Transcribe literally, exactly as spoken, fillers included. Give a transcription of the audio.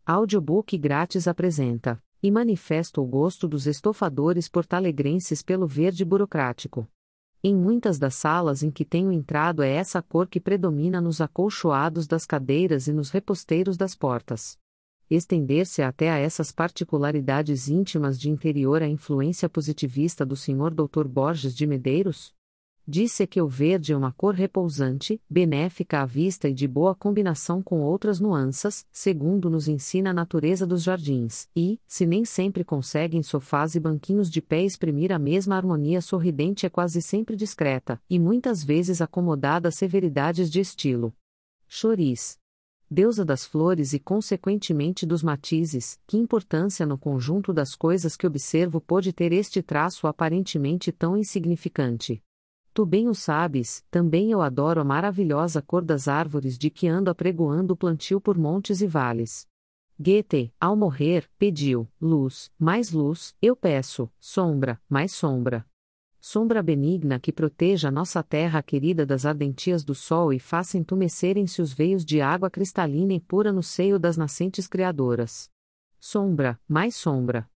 Audiobook grátis apresenta: E manifesto o gosto dos estofadores portalegrenses pelo verde burocrático. Em muitas das salas em que tenho entrado é essa cor que predomina nos acolchoados das cadeiras e nos reposteiros das portas. Estender-se até a essas particularidades íntimas de interior a influência positivista do senhor doutor Borges de Medeiros? Disse que o verde é uma cor repousante, benéfica à vista e de boa combinação com outras nuances, segundo nos ensina a natureza dos jardins, e, se nem sempre consegue em sofás e banquinhos de pé exprimir a mesma harmonia sorridente, é quase sempre discreta, e muitas vezes acomodada a severidades de estilo. Choriz. Deusa das flores e consequentemente dos matizes, que importância no conjunto das coisas que observo pode ter este traço aparentemente tão insignificante? Tu bem o sabes, também eu adoro a maravilhosa cor das árvores de que ando apregoando o plantio por montes e vales. Goethe, ao morrer, pediu, luz, mais luz, eu peço, sombra, mais sombra. Sombra benigna que proteja nossa terra querida das ardentias do sol e faça entumescerem-se os veios de água cristalina e pura no seio das nascentes criadoras. Sombra, mais sombra.